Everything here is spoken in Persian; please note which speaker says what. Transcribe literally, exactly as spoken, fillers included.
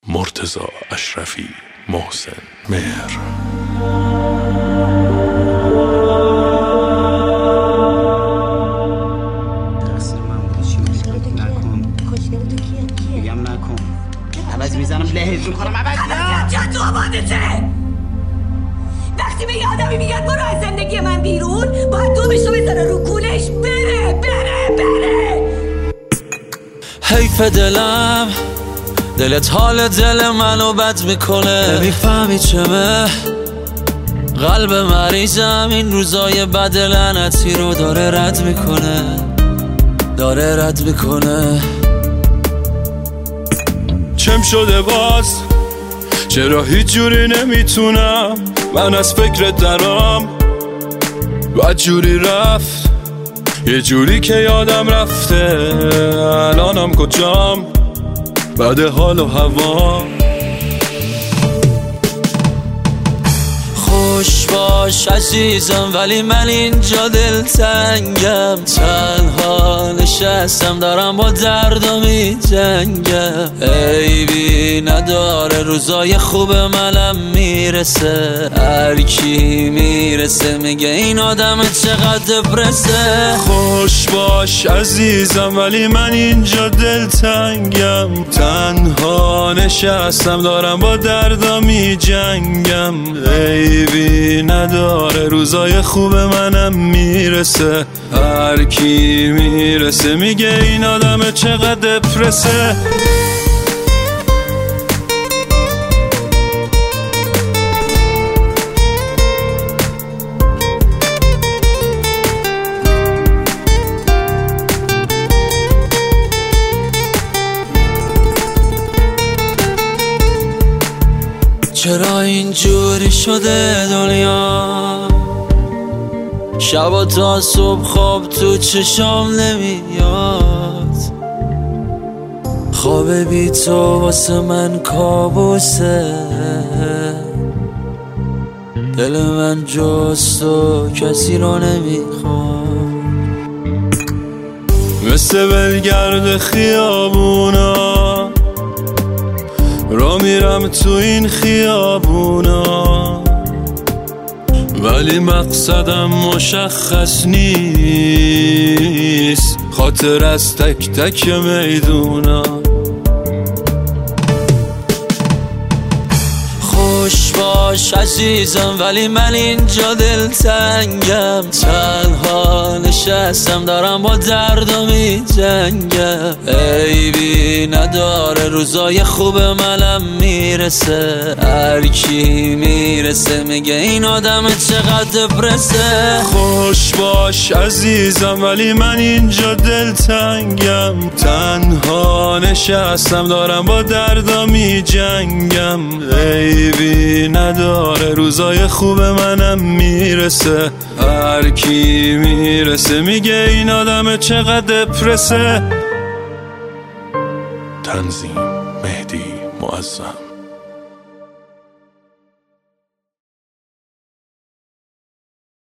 Speaker 1: مرتضی اشرفی، محسن مهر.
Speaker 2: میگم نکن، عوض میزنم لهت میکنم. عوض نه
Speaker 3: چه تو آبادته؟ وقتی به یه آدمی میگن برو از زندگی من بیرون، باید دومشو بزنه رو کولش بره بره بره.
Speaker 4: حیف دلم، دلت حال دل منو بد میکنه. نمیفهمی چمه قلب مریضم این روزای بد لعنتی رو داره رد میکنه، داره رد میکنه.
Speaker 1: چم شده باز؟ چرا هیچ جوری نمیتونم من از فکر درام؟ بعد جوری رفت، یه جوری که یادم رفته الانم کجام، بعد حال و هوا. خوش باش عزیزم ولی من اینجا دلتنگم، تنها نشستم دارم با دردم می جنگم. عیبی نداره روزای خوب منم میرسه، هر کی میرسه میگه این آدم چقدر دپرسه. خوش باش عزیزم ولی من اینجا دلتنگم، تنها نشستم دارم با دردم می جنگم. عیبی نداره روزای خوب منم میرسه، هر کی میرسه میگه این آدم چقدر دپرسه.
Speaker 4: چرا اینجوری شده دنیا؟ شب تا صبح خواب تو چشام نمیاد، خواب بی تو واسه من کابوسه. دل من جز تو کسی رو نمیخواد،
Speaker 1: مثل ولگرد خیابونا را میرم تو این خیابونا، ولی مقصدم مشخص نیست، خاطر از تک تک میدونا.
Speaker 4: خوش باش عزیزم ولی من اینجا دلتنگم، تنها نشستم دارم با دردم می جنگم. عیبی نداره روزای خوب منم میرسه، هر کی میرسه میگه این آدم چقدر دپرسه.
Speaker 1: خوش باش عزیزم ولی من اینجا دلتنگم، تنها نشستم دارم با دردم می جنگم. عیبی نداره روزای خوب منم میرسه، هر کی میرسه میگه این آدم چقدر دپرسه. تنظیم مهدی معظم.